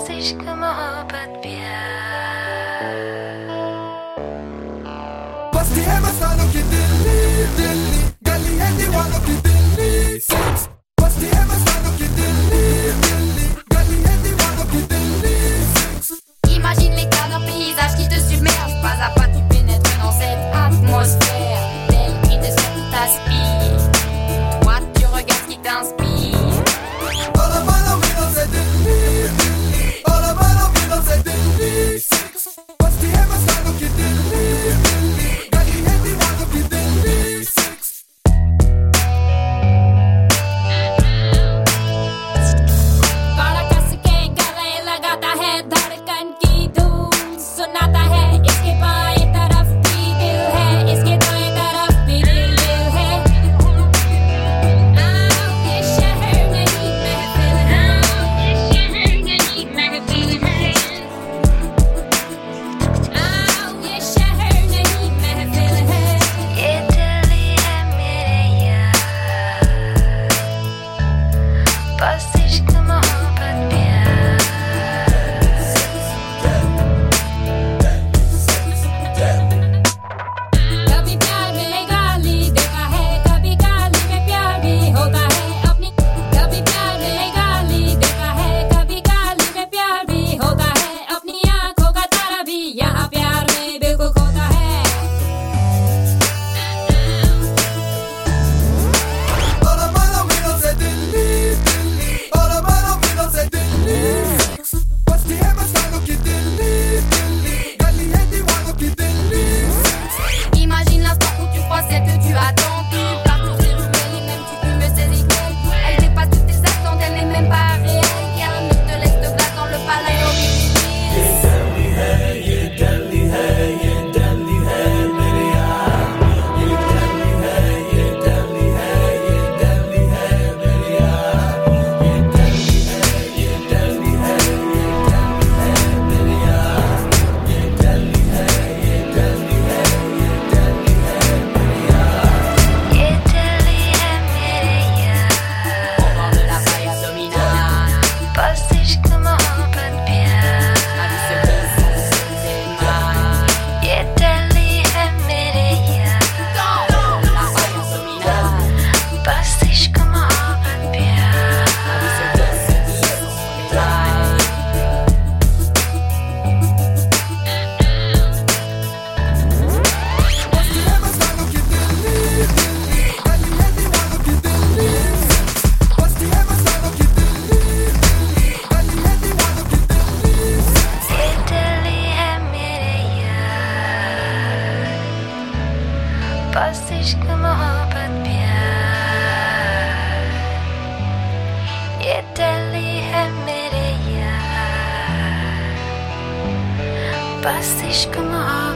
बस इश्क मोहब्बत प्यार बस्ती है मस्तानों की दिल्ली दिल्ली गली है दीवानों की दिल्ली सेक्स बस्ती है मस्तानों की दिल्ली दिल्ली गली है दीवानों की Delhi six Imagine l'état d'un paysage qui te submerge. Pas à pas tu pénètres dans cette atmosphère. Tel cri de ce qui t'aspire. Toi tu regardes ce qui t'inspire. All I wanna be dans cette Delhi Delhi All I wanna be dans cette Delhi six बस्ती है मस्तानों की दिल्ली दिल्ली गली है दीवानों की दिल्ली सेक्स काला कस के गले लगाता है धड़कन की धूम सुनाता है इसके बाएं तरफ भी दिल है इसके दाएं तरफ भी दिल है ये शहर नहीं महफिल है ये शहर नहीं महफिल है ये शहर नहीं महफिल है ये दिल्ली है मेरे यार बस इश्क मोहब्बत प्यार कभी प्यार में गाली देता है कभी गाली में प्यार भी होता है अपनी कभी प्यार में गाली देता है कभी गाली में प्यार भी होता है अपनी आंखों का तारा भी यहाँ प्यार में बिल्कुल खोता है All I wanna be dans cette Delhi Delhi All I wanna be dans cette Delhi six बस्ती है मस्तानों की दिल्ली दिल्ली गली है दीवानों की Delhi six Imagine l'instant où tu crois celle que tu attends tout partout c'est ruelle et même tu peux me saisir d'elle elle dépasse toutes tes attentes elle n'est même pas réelle car elle te laisse de glace dans le palais au milieu ये दिल्ली है मेरे यार au bord de la playa dominante बस इश्क मोहब्बत प्यार ma vie se brise sans ses mains ये दिल्ली है मेरे यार au bord de la playa dominante बस इश्क मोहब्बत प्यार ma vie se brise sans ses mains बस्ती है मस्तानों की दिल्ली दिल्ली गली है दीवानों की दिल्ली सेक्स बस्ती है मस्तानों की दिल्ली दिल्ली गली है दीवानों की दिल्ली सेक्स ये दिल्ली है मेरे यार बस इश्क मोहब्बत प्यार ये दिल्ली है मेरे यार बस इश्क मोहब्बत